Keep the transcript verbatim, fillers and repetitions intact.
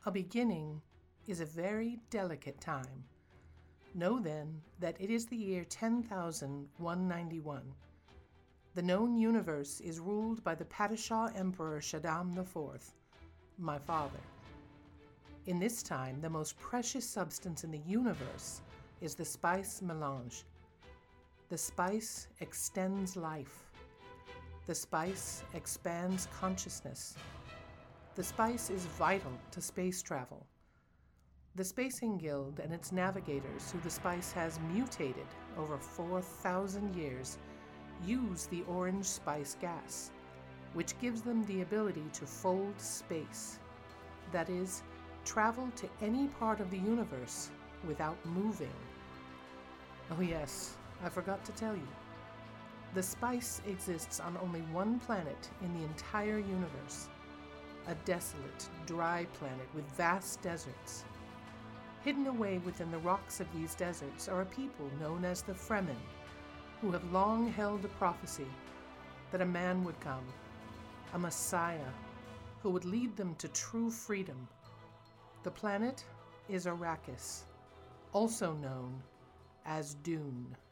A beginning is a very delicate time. Know then that it is the year ten thousand one hundred ninety-one. The known universe is ruled by the Padishah Emperor Shaddam the Fourth, my father. In this time, the most precious substance in the universe is the spice melange. The spice extends life. The spice expands consciousness. The spice is vital to space travel. The Spacing Guild and its navigators, who the spice has mutated over four thousand years, use the orange spice gas, which gives them the ability to fold space. That is, travel to any part of the universe without moving. Oh yes, I forgot to tell you. The spice exists on only one planet in the entire universe, a desolate, dry planet with vast deserts. Hidden away within the rocks of these deserts are a people known as the Fremen, who have long held a prophecy that a man would come, a Messiah, who would lead them to true freedom. The planet is Arrakis, also known as Dune.